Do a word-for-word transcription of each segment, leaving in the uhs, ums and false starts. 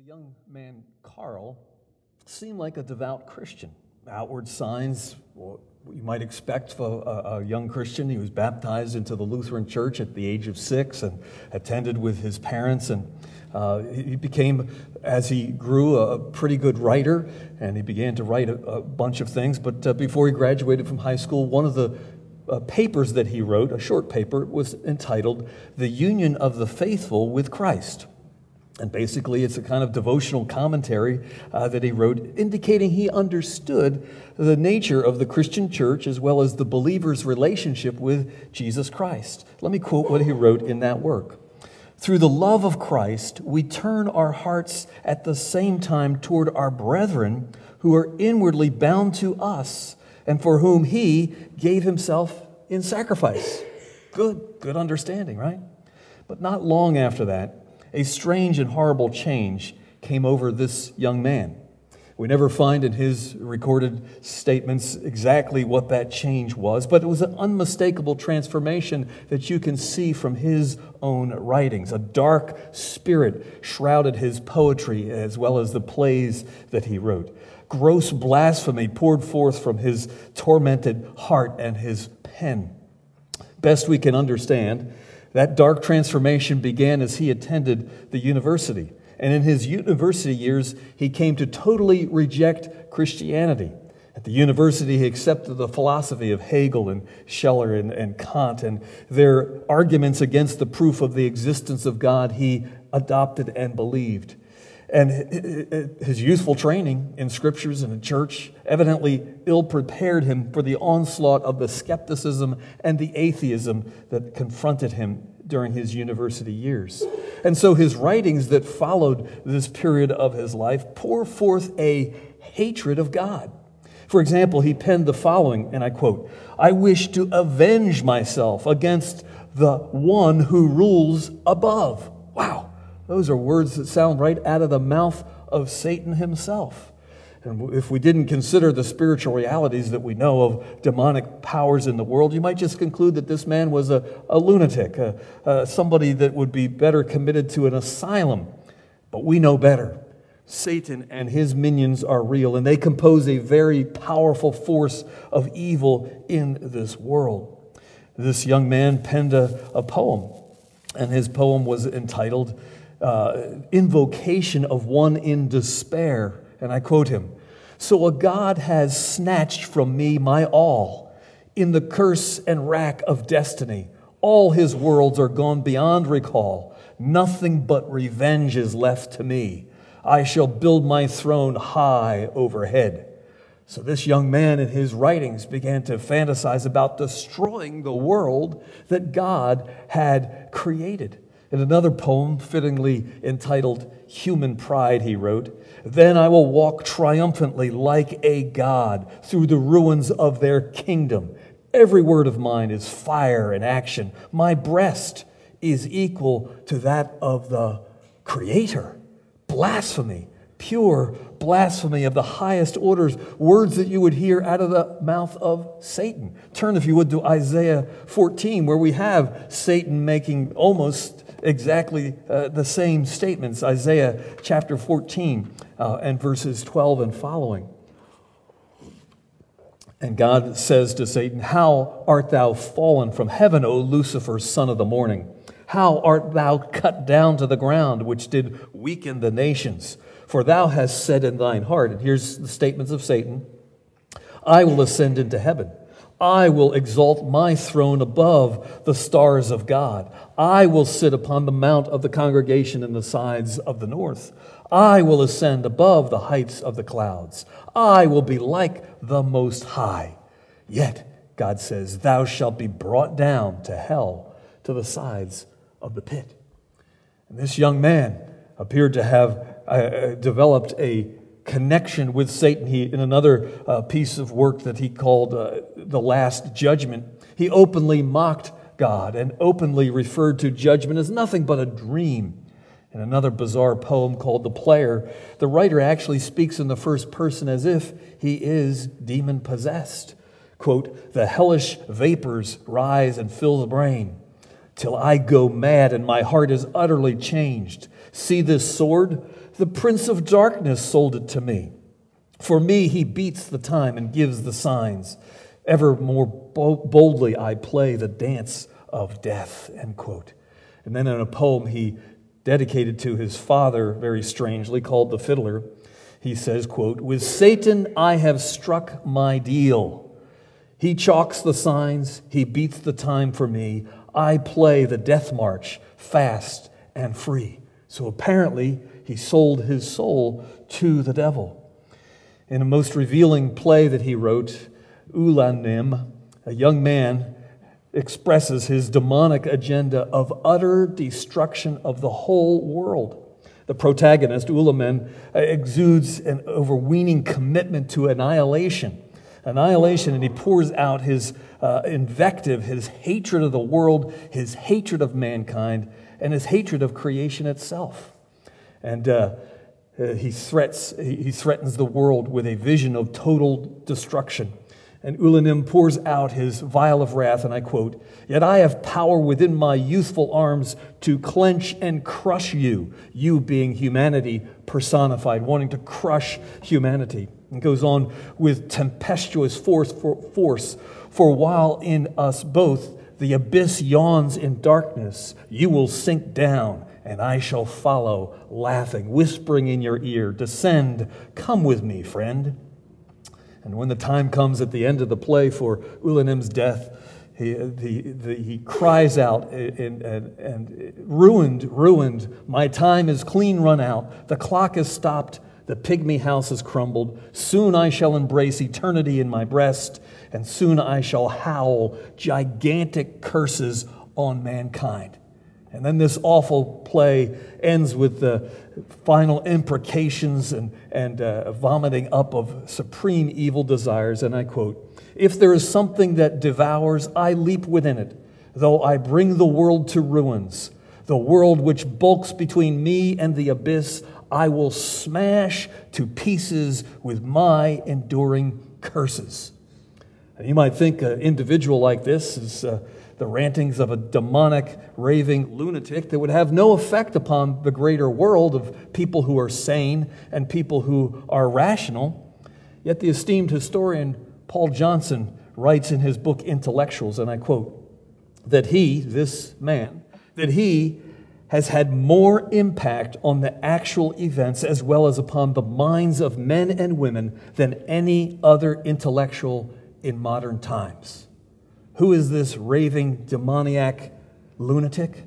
The young man, Carl, seemed like a devout Christian. Outward signs, what you might expect for a, a young Christian. He was baptized into the Lutheran Church at the age of six and attended with his parents. And uh, he became, as he grew, a pretty good writer, and he began to write a, a bunch of things. But uh, before he graduated from high school, one of the uh, papers that he wrote, a short paper, was entitled "The Union of the Faithful with Christ." And basically, it's a kind of devotional commentary uh, that he wrote, indicating he understood the nature of the Christian church as well as the believer's relationship with Jesus Christ. Let me quote what he wrote in that work. "Through the love of Christ, we turn our hearts at the same time toward our brethren who are inwardly bound to us and for whom he gave himself in sacrifice." Good, good understanding, right? But not long after that, a strange and horrible change came over this young man. We never find in his recorded statements exactly what that change was, but it was an unmistakable transformation that you can see from his own writings. A dark spirit shrouded his poetry as well as the plays that he wrote. Gross blasphemy poured forth from his tormented heart and his pen. Best we can understand, that dark transformation began as he attended the university. And in his university years, he came to totally reject Christianity. At the university, he accepted the philosophy of Hegel and Schiller and, and Kant, and their arguments against the proof of the existence of God he adopted and believed. And his youthful training in scriptures and in church evidently ill-prepared him for the onslaught of the skepticism and the atheism that confronted him during his university years. And so his writings that followed this period of his life pour forth a hatred of God. For example, he penned the following, and I quote, "I wish to avenge myself against the one who rules above." Wow. Those are words that sound right out of the mouth of Satan himself. And if we didn't consider the spiritual realities that we know of demonic powers in the world, you might just conclude that this man was a, a lunatic, a, a, somebody that would be better committed to an asylum. But we know better. Satan and his minions are real, and they compose a very powerful force of evil in this world. This young man penned a, a poem, and his poem was entitled Uh, Invocation of One in Despair. And I quote him, "So a God has snatched from me my all. In the curse and rack of destiny, all his worlds are gone beyond recall. Nothing but revenge is left to me. I shall build my throne high overhead." So this young man in his writings began to fantasize about destroying the world that God had created. In another poem, fittingly entitled "Human Pride," he wrote, "Then I will walk triumphantly like a god through the ruins of their kingdom. Every word of mine is fire and action. My breast is equal to that of the Creator." Blasphemy, pure blasphemy of the highest orders, words that you would hear out of the mouth of Satan. Turn, if you would, to Isaiah fourteen, where we have Satan making almost exactly uh, the same statements. Isaiah chapter fourteen uh, and verses twelve and following. And God says to Satan, "How art thou fallen from heaven, O Lucifer, son of the morning? How art thou cut down to the ground, which did weaken the nations? For thou hast said in thine heart," and here's the statements of Satan, "I will ascend into heaven. I will exalt my throne above the stars of God. I will sit upon the mount of the congregation in the sides of the north. I will ascend above the heights of the clouds. I will be like the Most High. Yet," God says, "thou shalt be brought down to hell, to the sides of the pit." And this young man appeared to have uh, developed a connection with Satan. He, in another uh, piece of work that he called uh, The Last Judgment, he openly mocked God and openly referred to judgment as nothing but a dream. In another bizarre poem called The Player, the writer actually speaks in the first person as if he is demon-possessed. Quote, "The hellish vapors rise and fill the brain, till I go mad and my heart is utterly changed. See this sword? the prince of darkness sold it to me. For me he beats the time and gives the signs. Ever more boldly I play the dance of death, end quote. And then in a poem he dedicated to his father, very strangely, called The Fiddler, he says, quote, with Satan I have struck my deal. He chalks the signs, he beats the time for me. I play the death march, fast and free. So apparently he sold his soul to the devil. In a most revealing play that he wrote, Ulanim, a young man, expresses his demonic agenda of utter destruction of the whole world. The protagonist, Ulanim, exudes an overweening commitment to annihilation. Annihilation, and he pours out his uh, invective, his hatred of the world, his hatred of mankind, and his hatred of creation itself. And uh, he, threats, he threatens the world with a vision of total destruction. And Ulanim pours out his vial of wrath, and I quote, yet I have power within my youthful arms to clench and crush you, you being humanity personified, wanting to crush humanity. And goes on with tempestuous force for, force, for while in us both the abyss yawns in darkness, you will sink down, and I shall follow, laughing, whispering in your ear, descend, come with me, friend. And when the time comes at the end of the play for Ulanim's death, he, the, the, he cries out, and, and, and ruined, ruined, my time is clean run out, the clock is stopped, the pygmy house has crumbled, soon I shall embrace eternity in my breast, and soon I shall howl gigantic curses on mankind. And then this awful play ends with the final imprecations and, and uh, vomiting up of supreme evil desires. And I quote, if there is something that devours, I leap within it, though I bring the world to ruins. The world which bulks between me and the abyss, I will smash to pieces with my enduring curses. And you might think an individual like this is uh, the rantings of a demonic, raving lunatic that would have no effect upon the greater world of people who are sane and people who are rational. Yet the esteemed historian Paul Johnson writes in his book Intellectuals, and I quote, that he, this man, that he has had more impact on the actual events as well as upon the minds of men and women than any other intellectual in modern times. Who is this raving, demoniac lunatic?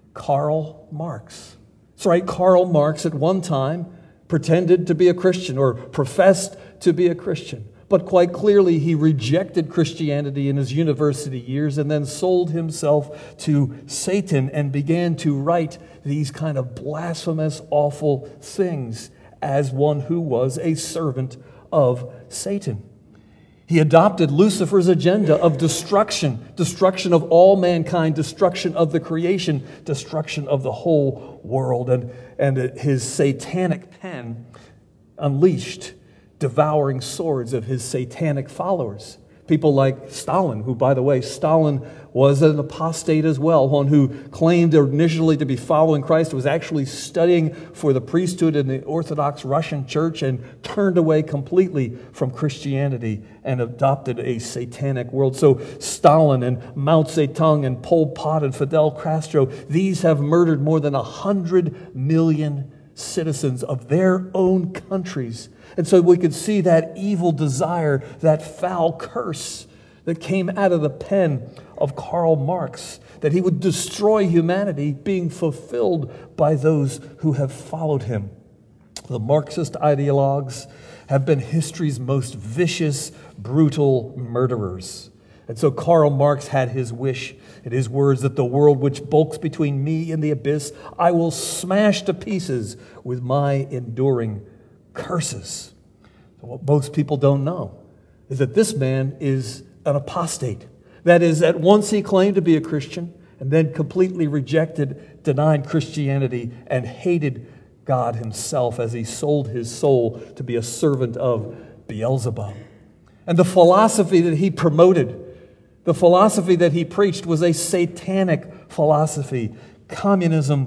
Karl Marx. That's right, Karl Marx at one time pretended to be a Christian or professed to be a Christian. But quite clearly he rejected Christianity in his university years and then sold himself to Satan and began to write these kind of blasphemous, awful things as one who was a servant of Satan. He adopted Lucifer's agenda of destruction, destruction of all mankind, destruction of the creation, destruction of the whole world. And, and his satanic pen unleashed devouring swords of his satanic followers. People like Stalin, who, by the way, Stalin was an apostate as well, one who claimed initially to be following Christ, was actually studying for the priesthood in the Orthodox Russian Church and turned away completely from Christianity and adopted a satanic world. So Stalin and Mao Zedong and Pol Pot and Fidel Castro, these have murdered more than a hundred million citizens of their own countries. And so we could see that evil desire, that foul curse that came out of the pen of Karl Marx, that he would destroy humanity, being fulfilled by those who have followed him. The Marxist ideologues have been history's most vicious, brutal murderers. And so Karl Marx had his wish in his words that the world which bulks between me and the abyss, I will smash to pieces with my enduring curses. So what most people don't know is that this man is an apostate. That is, at once he claimed to be a Christian and then completely rejected, denied Christianity, and hated God himself as he sold his soul to be a servant of Beelzebub. And the philosophy that he promoted, the philosophy that he preached, was a satanic philosophy, communism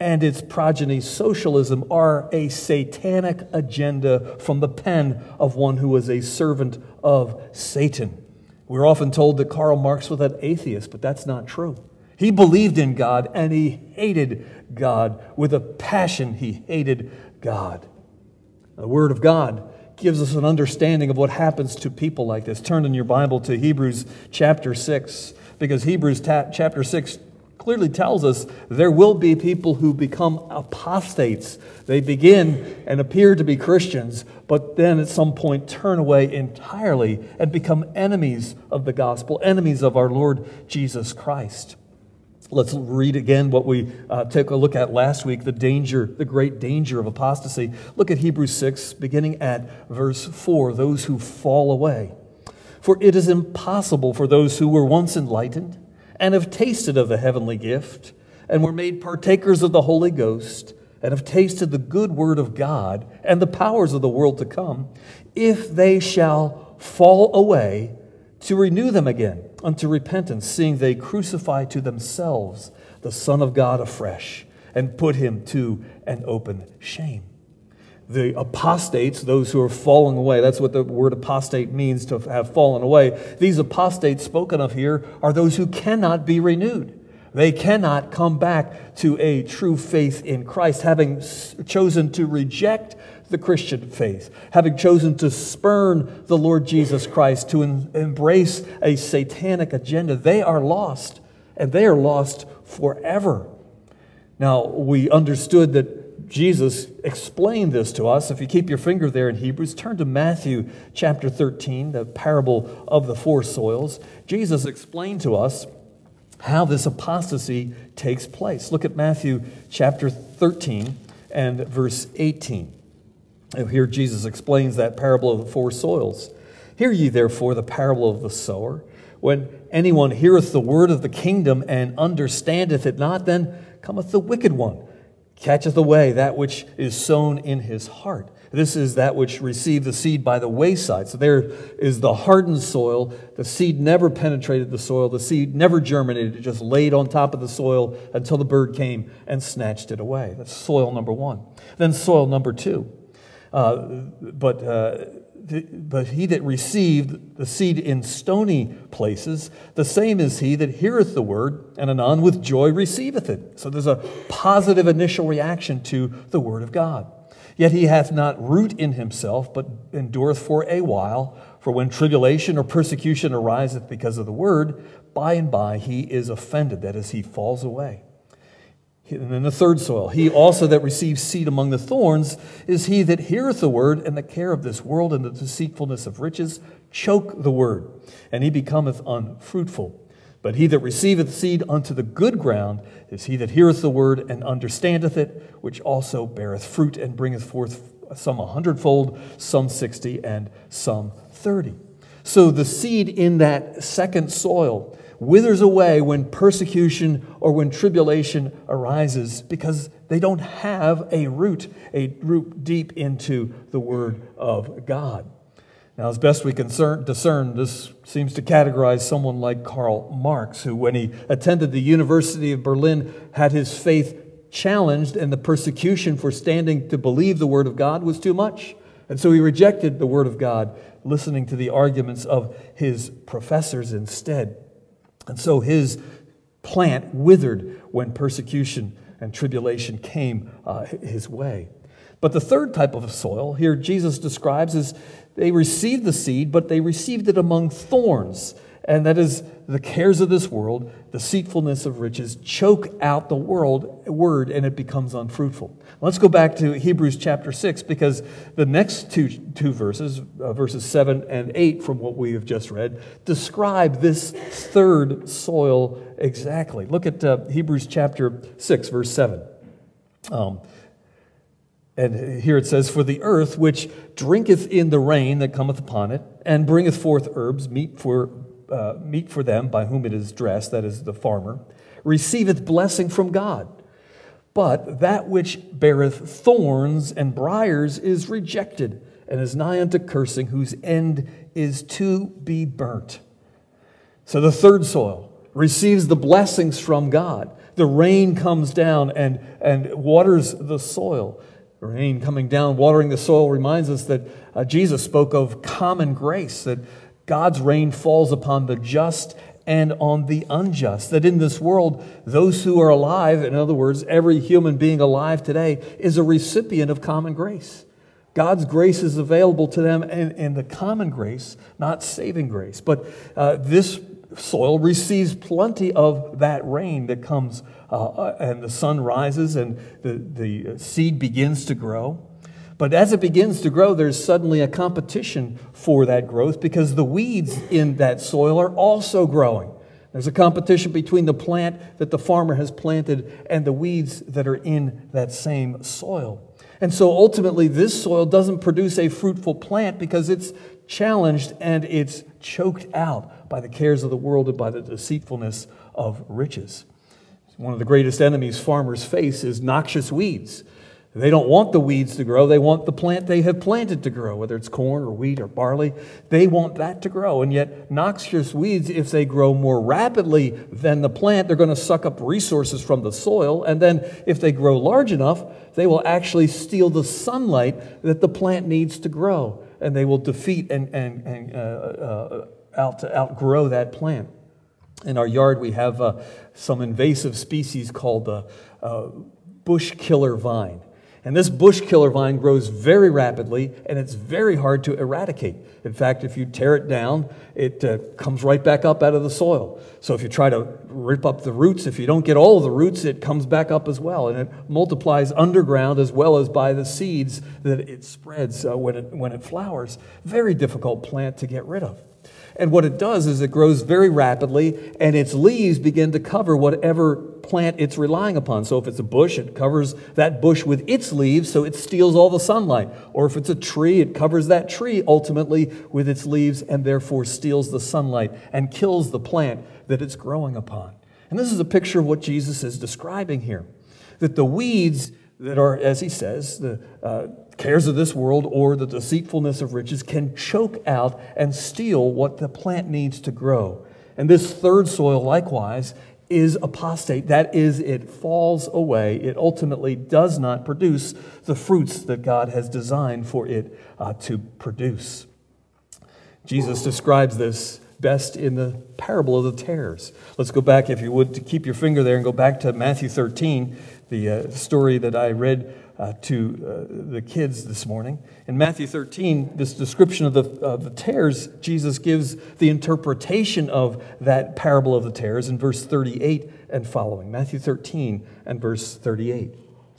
and its progeny, socialism, are a satanic agenda from the pen of one who was a servant of Satan. We're often told that Karl Marx was an atheist, but that's not true. He believed in God, and he hated God. With a passion, he hated God. The Word of God gives us an understanding of what happens to people like this. Turn in your Bible to Hebrews chapter six, because Hebrews ta- chapter six clearly tells us there will be people who become apostates. They begin and appear to be Christians, but then at some point turn away entirely and become enemies of the gospel, enemies of our Lord Jesus Christ. Let's read again what we uh, took a look at last week, the danger, the great danger of apostasy. Look at Hebrews six, beginning at verse four, those who fall away. For it is impossible for those who were once enlightened and have tasted of the heavenly gift, and were made partakers of the Holy Ghost, and have tasted the good word of God and the powers of the world to come, if they shall fall away, to renew them again unto repentance, seeing they crucify to themselves the Son of God afresh, and put him to an open shame. The apostates, those who are falling away, that's what the word apostate means, to have fallen away. These apostates spoken of here are those who cannot be renewed. They cannot come back to a true faith in Christ, having chosen to reject the Christian faith, having chosen to spurn the Lord Jesus Christ, to en- embrace a satanic agenda. They are lost, and they are lost forever. Now, we understood that Jesus explained this to us. If you keep your finger there in Hebrews, turn to Matthew chapter thirteen, the parable of the four soils. Jesus explained to us how this apostasy takes place. Look at Matthew chapter thirteen and verse eighteen. Here Jesus explains that parable of the four soils. Hear ye therefore the parable of the sower. When anyone heareth the word of the kingdom and understandeth it not, then cometh the wicked one, catcheth away that which is sown in his heart. This is that which received the seed by the wayside. So there is the hardened soil. The seed never penetrated the soil. The seed never germinated. It just laid on top of the soil until the bird came and snatched it away. That's soil number one. Then soil number two. Uh, but uh, th- but he that received the seed in stony places, the same is he that heareth the word, and anon with joy receiveth it. So there's a positive initial reaction to the word of God. Yet he hath not root in himself, but endureth for a while. For when tribulation or persecution ariseth because of the word, by and by he is offended, that is, he falls away. And then the third soil, he also that receives seed among the thorns is he that heareth the word, and the care of this world and the deceitfulness of riches choke the word, and he becometh unfruitful. But he that receiveth seed unto the good ground is he that heareth the word and understandeth it, which also beareth fruit and bringeth forth some a hundredfold, some sixty, and some thirty. So the seed in that second soil withers away when persecution or when tribulation arises, because they don't have a root, a root deep into the Word of God. Now, as best we can discern, this seems to categorize someone like Karl Marx, who, when he attended the University of Berlin, had his faith challenged, and the persecution for standing to believe the Word of God was too much. And so he rejected the Word of God, listening to the arguments of his professors instead. And so his plant withered when persecution and tribulation came uh, his way. But the third type of soil here Jesus describes is they received the seed, but they received it among thorns. And that is the cares of this world, deceitfulness of riches, choke out the world word, and it becomes unfruitful. Let's go back to Hebrews chapter six, because the next two, two verses, uh, verses seven and eight from what we have just read, describe this third soil exactly. Look at uh, Hebrews chapter six, verse seven. Um, and here it says, For the earth which drinketh in the rain that cometh upon it, and bringeth forth herbs, meat for Uh, meat for them by whom it is dressed, that is the farmer, receiveth blessing from God. But that which beareth thorns and briars is rejected, and is nigh unto cursing, whose end is to be burnt. So the third soil, receives the blessings from God. The rain comes down and, and waters the soil. The rain coming down, watering the soil reminds us that uh, Jesus spoke of common grace, that God's rain falls upon the just and on the unjust. That in this world, those who are alive, in other words, every human being alive today, is a recipient of common grace. God's grace is available to them, and, and the common grace, not saving grace. But uh, this soil receives plenty of that rain that comes, uh, and the sun rises, and the, the seed begins to grow. But as it begins to grow, there's suddenly a competition for that growth because the weeds in that soil are also growing. There's a competition between the plant that the farmer has planted and the weeds that are in that same soil. And so ultimately, this soil doesn't produce a fruitful plant because it's challenged and it's choked out by the cares of the world and by the deceitfulness of riches. One of the greatest enemies farmers face is noxious weeds. They don't want the weeds to grow. They want the plant they have planted to grow, whether it's corn or wheat or barley. They want that to grow. And yet noxious weeds, if they grow more rapidly than the plant, they're going to suck up resources from the soil. And then if they grow large enough, they will actually steal the sunlight that the plant needs to grow. And they will defeat and, and, and uh, uh, out to outgrow that plant. In our yard, we have uh, some invasive species called the uh, uh, bush killer vine. And this bush killer vine grows very rapidly, and it's very hard to eradicate. In fact, if you tear it down, it uh, comes right back up out of the soil. So if you try to rip up the roots, if you don't get all of the roots, it comes back up as well. And it multiplies underground as well as by the seeds that it spreads uh, when it, when it flowers. Very difficult plant to get rid of. And what it does is it grows very rapidly, and its leaves begin to cover whatever plant it's relying upon. So if it's a bush, it covers that bush with its leaves, so it steals all the sunlight. Or if it's a tree, it covers that tree ultimately with its leaves and therefore steals the sunlight and kills the plant that it's growing upon. And this is a picture of what Jesus is describing here. That the weeds that are, as he says, the uh, cares of this world or the deceitfulness of riches can choke out and steal what the plant needs to grow. And this third soil, likewise, is apostate. That is, it falls away. It ultimately does not produce the fruits that God has designed for it uh, to produce. Jesus describes this best in the parable of the tares. Let's go back, if you would, to keep your finger there and go back to Matthew thirteen, the uh, story that I read uh, to uh, the kids this morning. In Matthew thirteen, this description of the, uh, the tares, Jesus gives the interpretation of that parable of the tares in verse thirty-eight and following. Matthew thirteen and verse thirty-eight.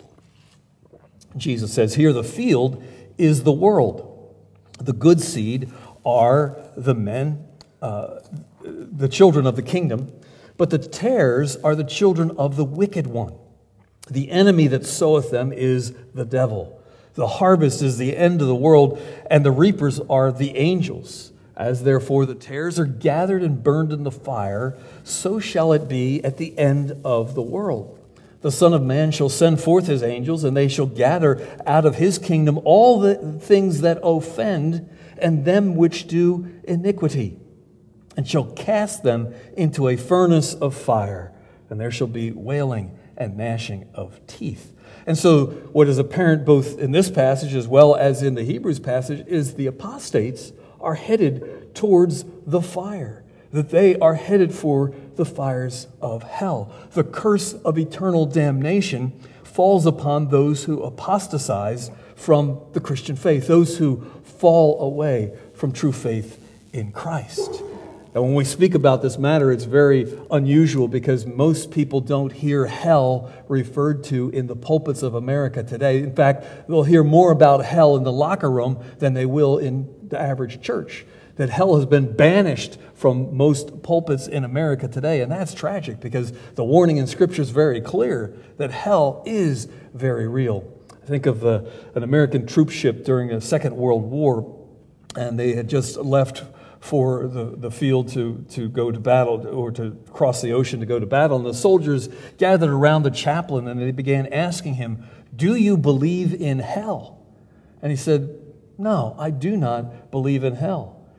Jesus says, "Here the field is the world. The good seed are the men, uh, the children of the kingdom, but the tares are the children of the wicked one. The enemy that soweth them is the devil. The harvest is the end of the world, and the reapers are the angels. As therefore the tares are gathered and burned in the fire, so shall it be at the end of the world. The Son of Man shall send forth his angels, and they shall gather out of his kingdom all the things that offend, and them which do iniquity, and shall cast them into a furnace of fire, and there shall be wailing and gnashing of teeth." And so what is apparent both in this passage as well as in the Hebrews passage is the apostates are headed towards the fire, that they are headed for the fires of hell. The curse of eternal damnation falls upon those who apostatize from the Christian faith, those who fall away from true faith in Christ. And when we speak about this matter, it's very unusual because most people don't hear hell referred to in the pulpits of America today. In fact, they'll hear more about hell in the locker room than they will in the average church. That hell has been banished from most pulpits in America today, and that's tragic because the warning in Scripture is very clear that hell is very real. I think of uh, an American troop ship during the Second World War, and they had just left for the, the field to, to go to battle or to cross the ocean to go to battle. And the soldiers gathered around the chaplain and they began asking him, "Do you believe in hell?" And he said, "No, I do not believe in hell."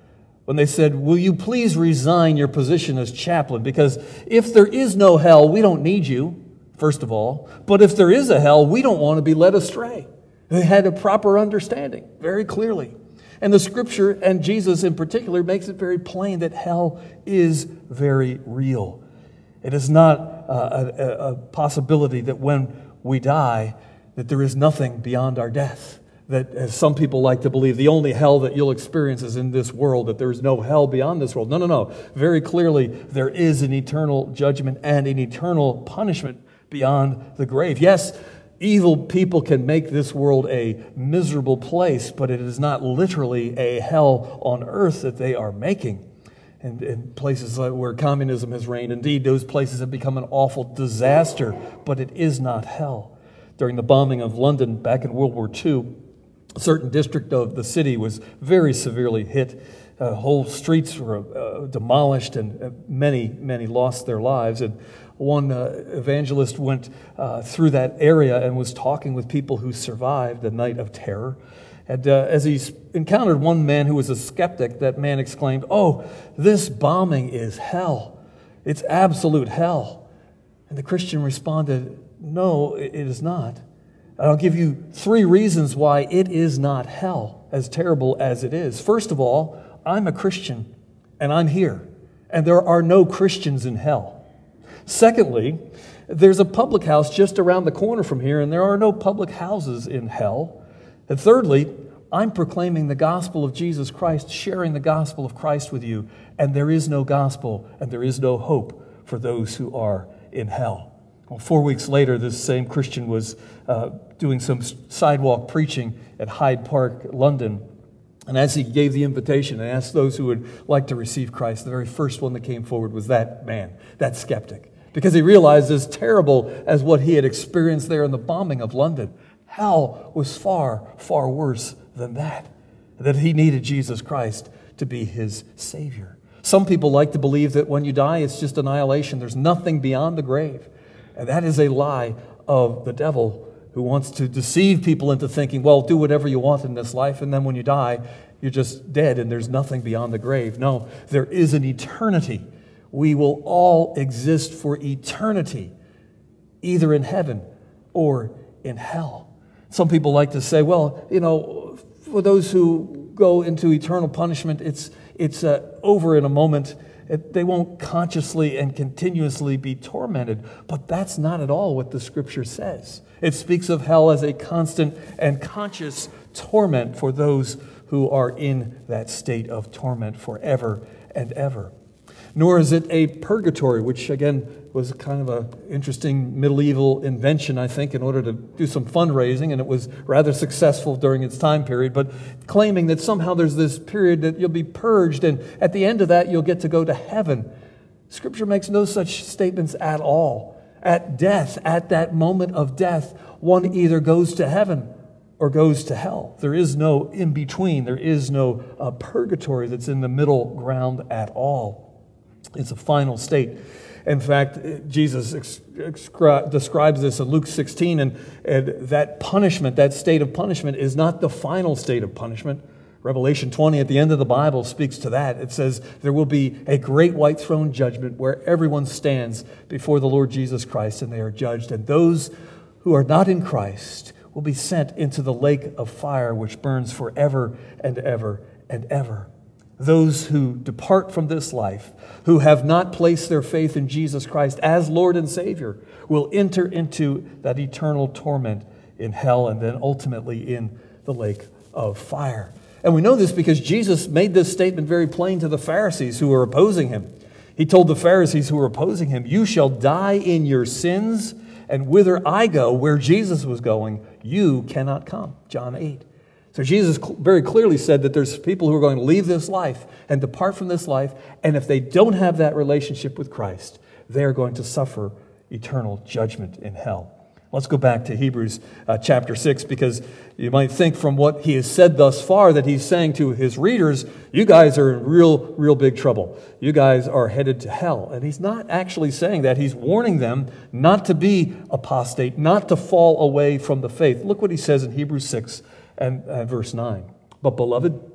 when they said, will you please resign your position as chaplain? Because if there is no hell, we don't need you, first of all. But if there is a hell, we don't want to be led astray. They had a proper understanding, very clearly. And the Scripture, and Jesus in particular, makes it very plain that hell is very real. It is not uh, a, a possibility that when we die, that there is nothing beyond our death. That, as some people like to believe, the only hell that you'll experience is in this world, that there is no hell beyond this world. No, no, no. Very clearly, there is an eternal judgment and an eternal punishment beyond the grave. Yes, evil people can make this world a miserable place, but it is not literally a hell on earth that they are making. And in places like where communism has reigned, indeed, those places have become an awful disaster, but it is not hell. During the bombing of London back in World War Two, a certain district of the city was very severely hit. Uh, whole streets were uh, demolished, and uh, many, many lost their lives. And one uh, evangelist went uh, through that area and was talking with people who survived the night of terror. And uh, as he encountered one man who was a skeptic, that man exclaimed, "Oh, this bombing is hell. It's absolute hell." And the Christian responded, "No, it is not. I'll give you three reasons why it is not hell, as terrible as it is. First of all, I'm a Christian, and I'm here, and there are no Christians in hell. Secondly, there's a public house just around the corner from here, and there are no public houses in hell. And thirdly, I'm proclaiming the gospel of Jesus Christ, sharing the gospel of Christ with you, and there is no gospel, and there is no hope for those who are in hell." Well, four weeks later, this same Christian was uh, doing some sidewalk preaching at Hyde Park, London. And as he gave the invitation and asked those who would like to receive Christ, the very first one that came forward was that man, that skeptic. Because he realized, as terrible as what he had experienced there in the bombing of London, hell was far, far worse than that. That he needed Jesus Christ to be his Savior. Some people like to believe that when you die, it's just annihilation. There's nothing beyond the grave. And that is a lie of the devil, who wants to deceive people into thinking, well, do whatever you want in this life, and then when you die, you're just dead and there's nothing beyond the grave. No, there is an eternity. We will all exist for eternity, either in heaven or in hell. Some people like to say, well, you know, for those who go into eternal punishment, it's, it's uh, over in a moment. It, they won't consciously and continuously be tormented. But that's not at all what the Scripture says. It speaks of hell as a constant and conscious torment for those who are in that state of torment forever and ever. Nor is it a purgatory, which again was kind of an interesting medieval invention, I think, in order to do some fundraising, and it was rather successful during its time period, but claiming that somehow there's this period that you'll be purged, and at the end of that you'll get to go to heaven. Scripture makes no such statements at all. At death, at that moment of death, one either goes to heaven or goes to hell. There is no in-between. There is no uh, purgatory that's in the middle ground at all. It's a final state. In fact, Jesus ex- excri- describes this in Luke sixteen, and, and that punishment, that state of punishment, is not the final state of punishment. Revelation twenty, at the end of the Bible, speaks to that. It says there will be a great white throne judgment where everyone stands before the Lord Jesus Christ and they are judged. And those who are not in Christ will be sent into the lake of fire which burns forever and ever and ever. Those who depart from this life, who have not placed their faith in Jesus Christ as Lord and Savior, will enter into that eternal torment in hell and then ultimately in the lake of fire. And we know this because Jesus made this statement very plain to the Pharisees who were opposing him. He told the Pharisees who were opposing him, "You shall die in your sins, and whither I go," where Jesus was going, "you cannot come." John eight. So Jesus very clearly said that there's people who are going to leave this life and depart from this life, and if they don't have that relationship with Christ, they are going to suffer eternal judgment in hell. Let's go back to Hebrews uh, chapter six, because you might think from what he has said thus far that he's saying to his readers, you guys are in real, real big trouble. You guys are headed to hell. And he's not actually saying that. He's warning them not to be apostate, not to fall away from the faith. Look what he says in Hebrews six and uh, verse nine. "But beloved,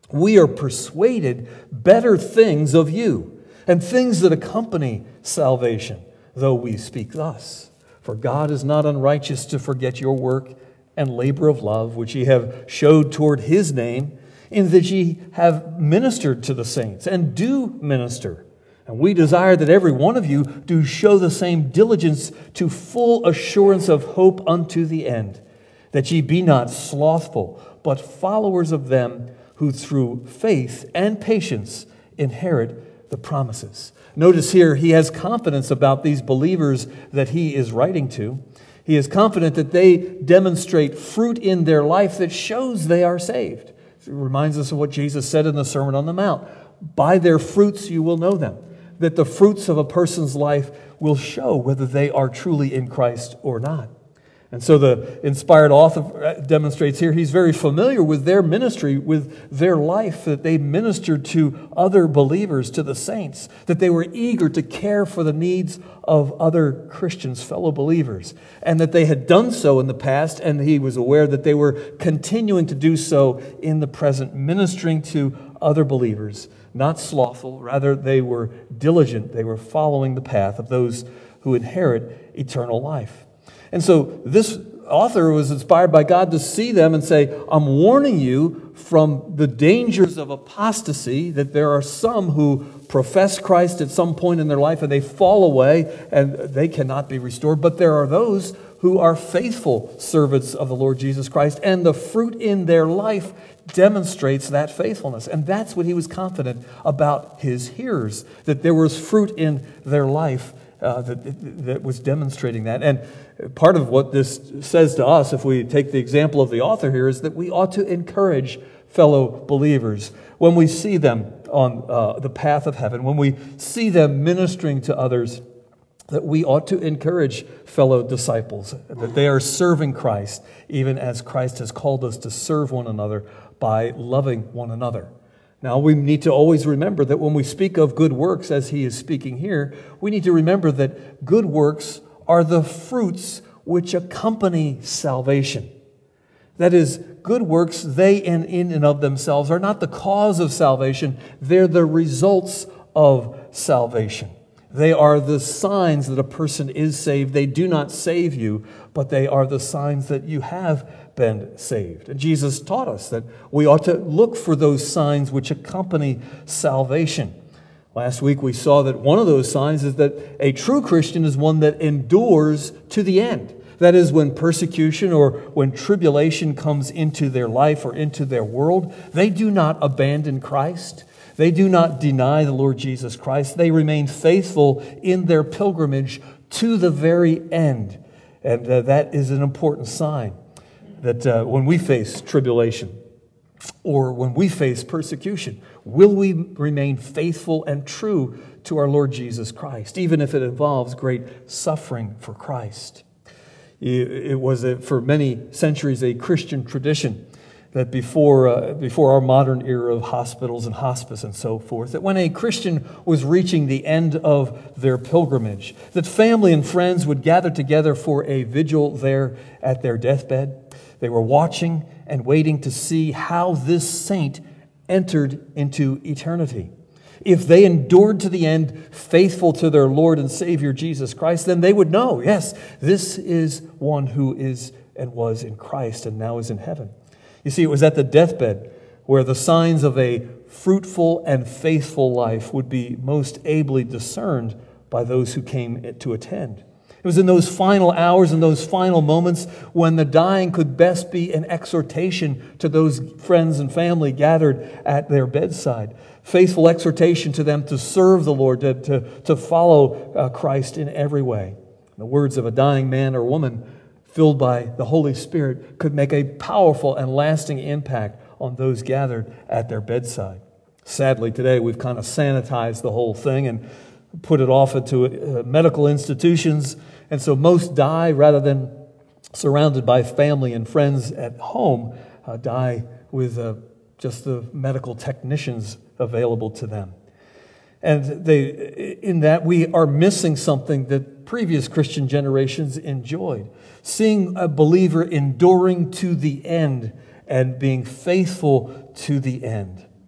we are persuaded better things of you, and things that accompany salvation, though we speak thus. For God is not unrighteous to forget your work and labor of love, which ye have showed toward his name, in that ye have ministered to the saints, and do minister. And we desire that every one of you do show the same diligence to full assurance of hope unto the end, that ye be not slothful, but followers of them who through faith and patience inherit the promises. Notice here, he has confidence about these believers that he is writing to. He is confident that they demonstrate fruit in their life that shows they are saved. It reminds us of what Jesus said in the Sermon on the Mount. By their fruits you will know them. That the fruits of a person's life will show whether they are truly in Christ or not. And so the inspired author demonstrates here he's very familiar with their ministry, with their life, that they ministered to other believers, to the saints, that they were eager to care for the needs of other Christians, fellow believers, and that they had done so in the past, and he was aware that they were continuing to do so in the present, ministering to other believers, not slothful, rather they were diligent, they were following the path of those who inherit eternal life. And so this author was inspired by God to see them and say, I'm warning you from the dangers of apostasy, that there are some who profess Christ at some point in their life and they fall away and they cannot be restored. But there are those who are faithful servants of the Lord Jesus Christ, and the fruit in their life demonstrates that faithfulness. And that's what he was confident about his hearers, that there was fruit in their life uh, that, that was demonstrating that. And part of what this says to us, if we take the example of the author here, is that we ought to encourage fellow believers when we see them on uh, the path of heaven, when we see them ministering to others, that we ought to encourage fellow disciples, that they are serving Christ, even as Christ has called us to serve one another by loving one another. Now, we need to always remember that when we speak of good works, as he is speaking here, we need to remember that good works are the fruits which accompany salvation. That is, good works, they in, in and of themselves are not the cause of salvation, they're the results of salvation. They are the signs that a person is saved. They do not save you, but they are the signs that you have been saved. And Jesus taught us that we ought to look for those signs which accompany salvation. Last week we saw that one of those signs is that a true Christian is one that endures to the end. That is, when persecution or when tribulation comes into their life or into their world, they do not abandon Christ. They do not deny the Lord Jesus Christ. They remain faithful in their pilgrimage to the very end. And uh, that is an important sign that uh, when we face tribulation or when we face persecution, will we remain faithful and true to our Lord Jesus Christ, even if it involves great suffering for Christ? It was, a, for many centuries, a Christian tradition that before uh, before our modern era of hospitals and hospice and so forth, that when a Christian was reaching the end of their pilgrimage, that family and friends would gather together for a vigil there at their deathbed. They were watching and waiting to see how this saint entered into eternity. If they endured to the end, faithful to their Lord and Savior Jesus Christ, then they would know, yes, this is one who is and was in Christ and now is in heaven. You see, it was at the deathbed where the signs of a fruitful and faithful life would be most ably discerned by those who came to attend. It was in those final hours and those final moments when the dying could best be an exhortation to those friends and family gathered at their bedside. Faithful exhortation to them to serve the Lord, to, to, to follow uh, Christ in every way. The words of a dying man or woman filled by the Holy Spirit could make a powerful and lasting impact on those gathered at their bedside. Sadly, today we've kind of sanitized the whole thing and put it off into uh, medical institutions. And so most die rather than surrounded by family and friends at home, uh, die with uh, just the medical technicians available to them. And they, in that, we are missing something that previous Christian generations enjoyed. Seeing a believer enduring to the end and being faithful to the end.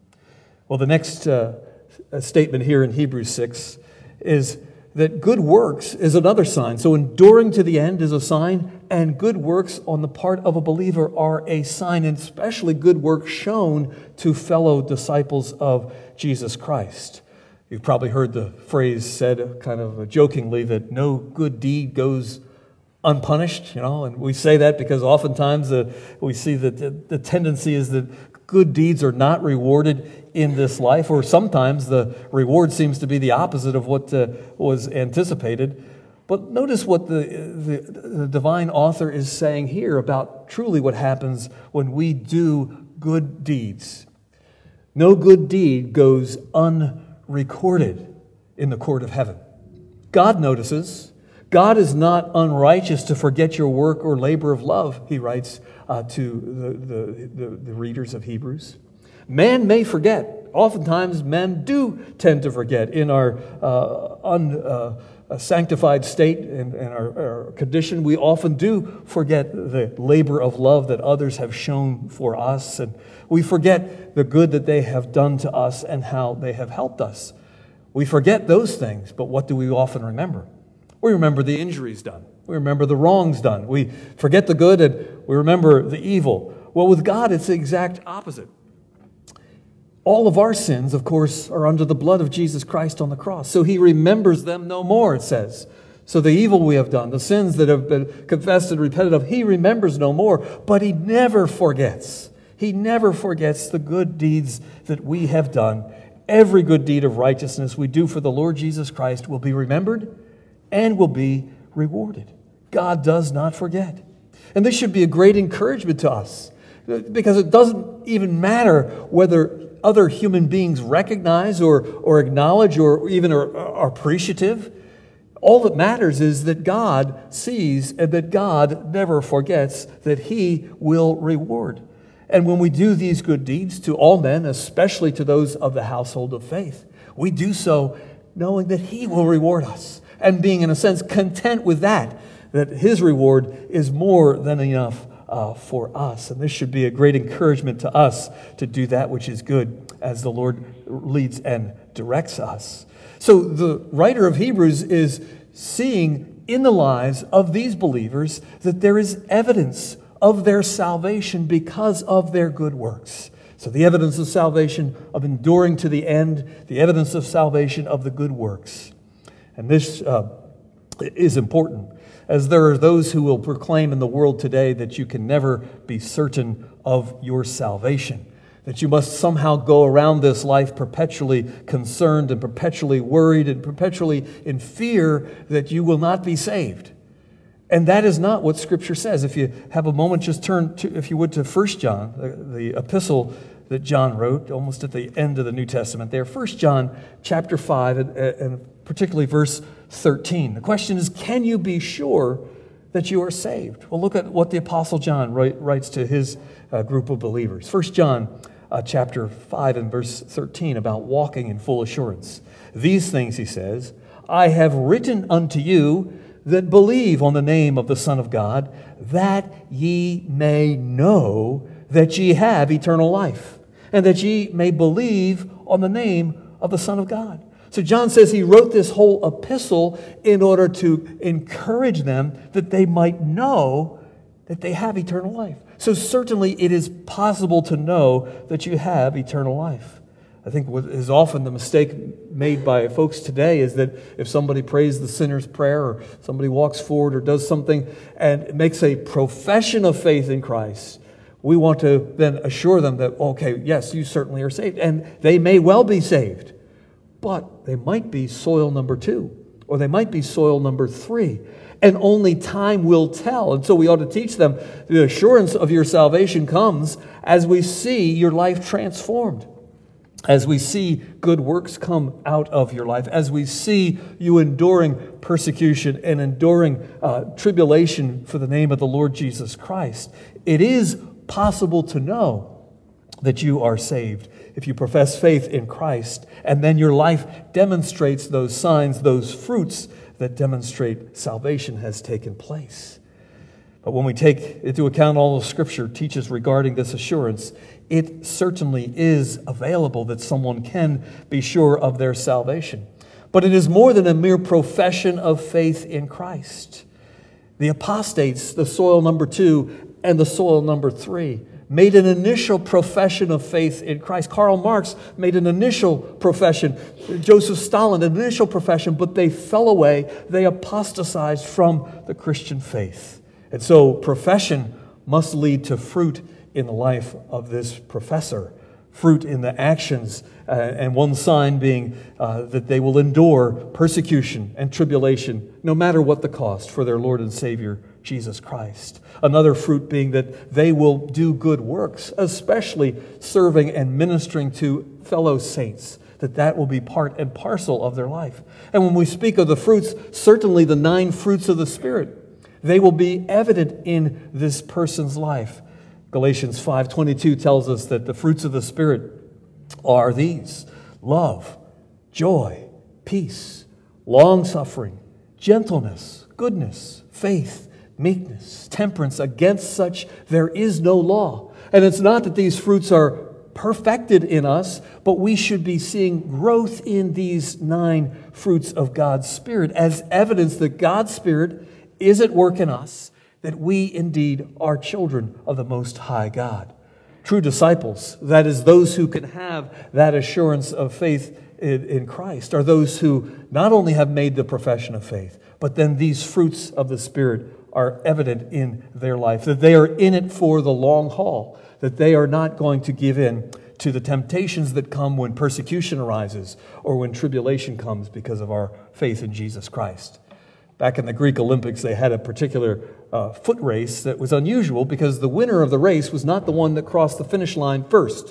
Well, the next uh, statement here in Hebrews six is that good works is another sign. So enduring to the end is a sign, and good works on the part of a believer are a sign, and especially good works shown to fellow disciples of Jesus Christ. You've probably heard the phrase said kind of jokingly that no good deed goes unpunished, you know, and we say that because oftentimes uh, we see that the, the tendency is that good deeds are not rewarded in this life, or sometimes the reward seems to be the opposite of what uh, was anticipated. But notice what the, the, the divine author is saying here about truly what happens when we do good deeds. No good deed goes unrecorded in the court of heaven. God notices. God is not unrighteous to forget your work or labor of love, he writes uh, to the, the, the, the readers of Hebrews. Man may forget. Oftentimes men do tend to forget in our uh, unsanctified uh, state and, and our, our condition. We often do forget the labor of love that others have shown for us. And we forget the good that they have done to us and how they have helped us. We forget those things, but what do we often remember? We remember the injuries done. We remember the wrongs done. We forget the good and we remember the evil. Well, with God, it's the exact opposite. All of our sins, of course, are under the blood of Jesus Christ on the cross. So he remembers them no more, it says. So the evil we have done, the sins that have been confessed and repented of, he remembers no more. But he never forgets. He never forgets the good deeds that we have done. Every good deed of righteousness we do for the Lord Jesus Christ will be remembered and will be rewarded. God does not forget. And this should be a great encouragement to us, because it doesn't even matter whether other human beings recognize or, or acknowledge or even are, are appreciative. All that matters is that God sees and that God never forgets that he will reward. And when we do these good deeds to all men, especially to those of the household of faith, we do so knowing that he will reward us and being, in a sense, content with that, that his reward is more than enough uh, for us. And this should be a great encouragement to us to do that which is good as the Lord leads and directs us. So the writer of Hebrews is seeing in the lives of these believers that there is evidence of their salvation because of their good works. So the evidence of salvation of enduring to the end, the evidence of salvation of the good works. And this uh, is important, as there are those who will proclaim in the world today that you can never be certain of your salvation, that you must somehow go around this life perpetually concerned and perpetually worried and perpetually in fear that you will not be saved. And that is not what Scripture says. If you have a moment, just turn, to, if you would, to First John, the, the epistle that John wrote, almost at the end of the New Testament there. First John chapter five, and, and particularly verse thirteen. The question is, can you be sure that you are saved? Well, look at what the Apostle John write, writes to his uh, group of believers. First John uh, chapter five and verse thirteen about walking in full assurance. These things, he says, I have written unto you that believe on the name of the Son of God, that ye may know that ye have eternal life, and that ye may believe on the name of the Son of God. So John says he wrote this whole epistle in order to encourage them that they might know that they have eternal life. So certainly it is possible to know that you have eternal life. I think what is often the mistake made by folks today is that if somebody prays the sinner's prayer, or somebody walks forward or does something and makes a profession of faith in Christ, we want to then assure them that, okay, yes, you certainly are saved. And they may well be saved, but they might be soil number two, or they might be soil number three. And only time will tell. And so we ought to teach them the assurance of your salvation comes as we see your life transformed. As we see good works come out of your life, as we see you enduring persecution and enduring uh, tribulation for the name of the Lord Jesus Christ, it is possible to know that you are saved if you profess faith in Christ, and then your life demonstrates those signs, those fruits that demonstrate salvation has taken place. But when we take into account all the Scripture teaches regarding this assurance, it certainly is available that someone can be sure of their salvation. But it is more than a mere profession of faith in Christ. The apostates, the soil number two and the soil number three, made an initial profession of faith in Christ. Karl Marx made an initial profession. Joseph Stalin, an initial profession, but they fell away. They apostatized from the Christian faith. And so profession must lead to fruit in the life of this professor, fruit in the actions, uh, and one sign being uh, that they will endure persecution and tribulation, no matter what the cost, for their Lord and Savior, Jesus Christ. Another fruit being that they will do good works, especially serving and ministering to fellow saints, that that will be part and parcel of their life. And when we speak of the fruits, certainly the nine fruits of the Spirit, they will be evident in this person's life. Galatians five twenty-two tells us that the fruits of the Spirit are these: love, joy, peace, long-suffering, gentleness, goodness, faith, meekness, temperance. Against such there is no law. And it's not that these fruits are perfected in us, but we should be seeing growth in these nine fruits of God's Spirit as evidence that God's Spirit is at work in us, that we indeed are children of the Most High God. True disciples, that is, those who can have that assurance of faith in Christ, are those who not only have made the profession of faith, but then these fruits of the Spirit are evident in their life, that they are in it for the long haul, that they are not going to give in to the temptations that come when persecution arises or when tribulation comes because of our faith in Jesus Christ. Back in the Greek Olympics, they had a particular uh, foot race that was unusual because the winner of the race was not the one that crossed the finish line first.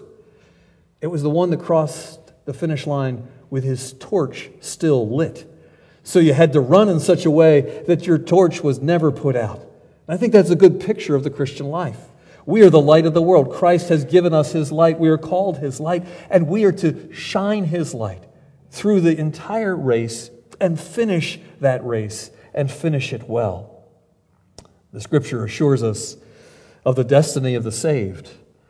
It was the one that crossed the finish line with his torch still lit. So you had to run in such a way that your torch was never put out. And I think that's a good picture of the Christian life. We are the light of the world. Christ has given us His light. We are called His light, and we are to shine His light through the entire race and finish that race and finish it well. The Scripture assures us of the destiny of the saved,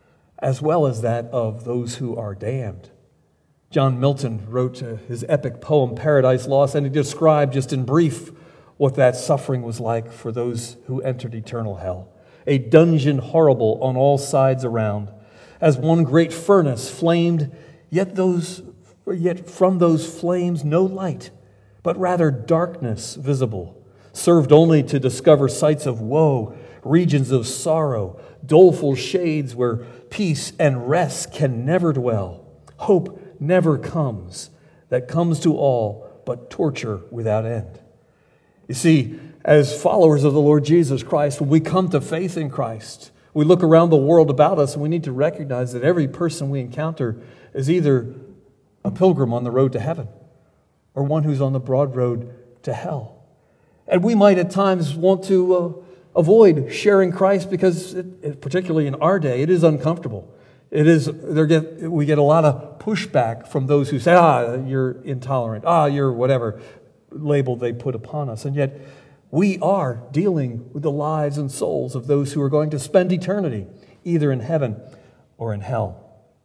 as well as that of those who are damned. John Milton wrote uh, his epic poem, Paradise Lost, and he described just in brief what that suffering was like for those who entered eternal hell. A dungeon horrible on all sides around, as one great furnace flamed, yet those, yet from those flames no light, but rather darkness visible, served only to discover sights of woe, regions of sorrow, doleful shades where peace and rest can never dwell. Hope never comes, that comes to all, but torture without end. You see, as followers of the Lord Jesus Christ, when we come to faith in Christ, we look around the world about us and we need to recognize that every person we encounter is either a pilgrim on the road to heaven or one who's on the broad road to hell. And we might at times want to uh, avoid sharing Christ because, it, it, particularly in our day, it is uncomfortable. It is. There get we get a lot of pushback from those who say, "Ah, you're intolerant. Ah, you're whatever label they put upon us." And yet, we are dealing with the lives and souls of those who are going to spend eternity either in heaven or in hell.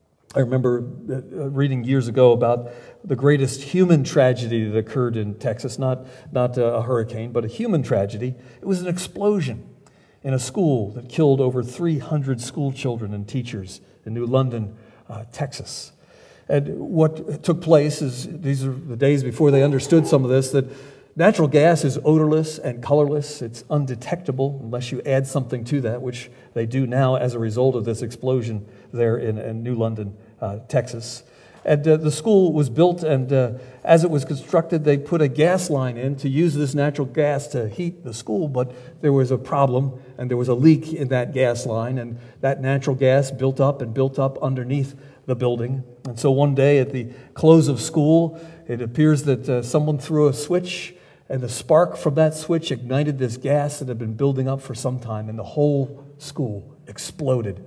I remember reading years ago about the greatest human tragedy that occurred in Texas, not, not a hurricane, but a human tragedy. It was an explosion in a school that killed over three hundred school children and teachers in New London, uh, Texas. And what took place is, these are the days before they understood some of this, that natural gas is odorless and colorless. It's undetectable unless you add something to that, which they do now as a result of this explosion there in, in New London, uh, Texas. And uh, the school was built, and uh, as it was constructed, they put a gas line in to use this natural gas to heat the school, but there was a problem, and there was a leak in that gas line, and that natural gas built up and built up underneath the building. And so one day at the close of school, it appears that uh, someone threw a switch, and the spark from that switch ignited this gas that had been building up for some time, and the whole school exploded.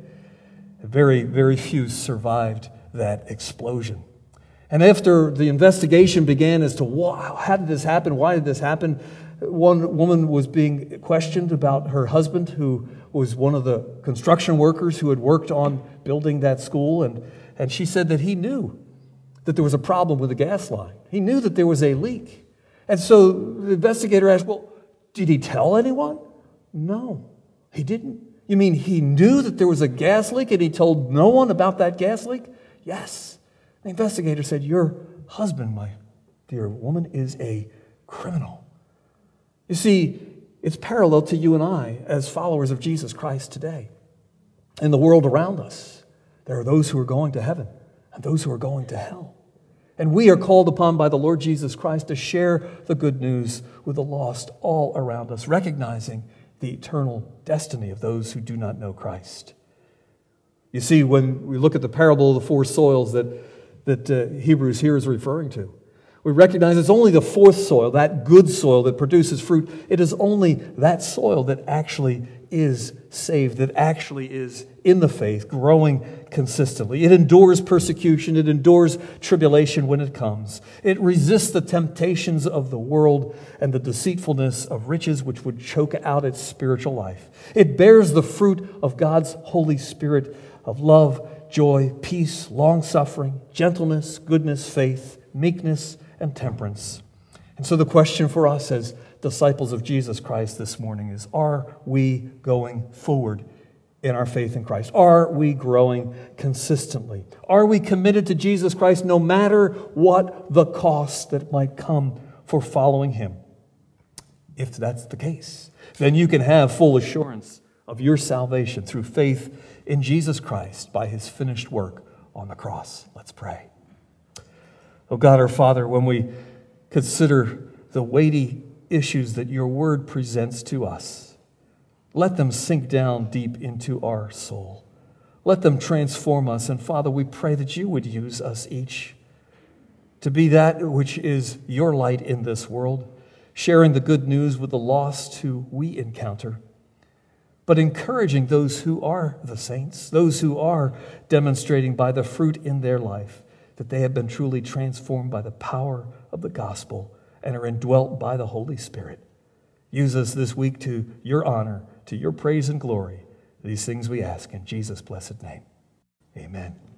Very, very few survived that explosion. And after the investigation began as to why, how did this happen, why did this happen, one woman was being questioned about her husband who was one of the construction workers who had worked on building that school, and, and she said that he knew that there was a problem with the gas line. He knew that there was a leak. And so the investigator asked, well, did he tell anyone? No, he didn't. You mean he knew that there was a gas leak and he told no one about that gas leak? Yes. The investigator said, your husband, my dear woman, is a criminal. You see, it's parallel to you and I as followers of Jesus Christ today. In the world around us, there are those who are going to heaven and those who are going to hell. And we are called upon by the Lord Jesus Christ to share the good news with the lost all around us, recognizing the eternal destiny of those who do not know Christ. You see, when we look at the parable of the four soils that, that uh, Hebrews here is referring to, we recognize it's only the fourth soil, that good soil that produces fruit. It is only that soil that actually is saved, that actually is in the faith, growing consistently. It endures persecution. It endures tribulation when it comes. It resists the temptations of the world and the deceitfulness of riches, which would choke out its spiritual life. It bears the fruit of God's Holy Spirit of love, joy, peace, long-suffering, gentleness, goodness, faith, meekness, and temperance. And so the question for us as disciples of Jesus Christ this morning is, are we going forward in our faith in Christ? Are we growing consistently? Are we committed to Jesus Christ no matter what the cost that might come for following Him? If that's the case, then you can have full assurance of your salvation through faith in Jesus Christ by His finished work on the cross. Let's pray. Oh God, our Father, when we consider the weighty issues that your word presents to us, let them sink down deep into our soul. Let them transform us. And Father, we pray that you would use us each to be that which is your light in this world, sharing the good news with the lost who we encounter, but encouraging those who are the saints, those who are demonstrating by the fruit in their life that they have been truly transformed by the power of the gospel and are indwelt by the Holy Spirit. Use us this week to your honor, to your praise and glory. These things we ask in Jesus' blessed name. Amen.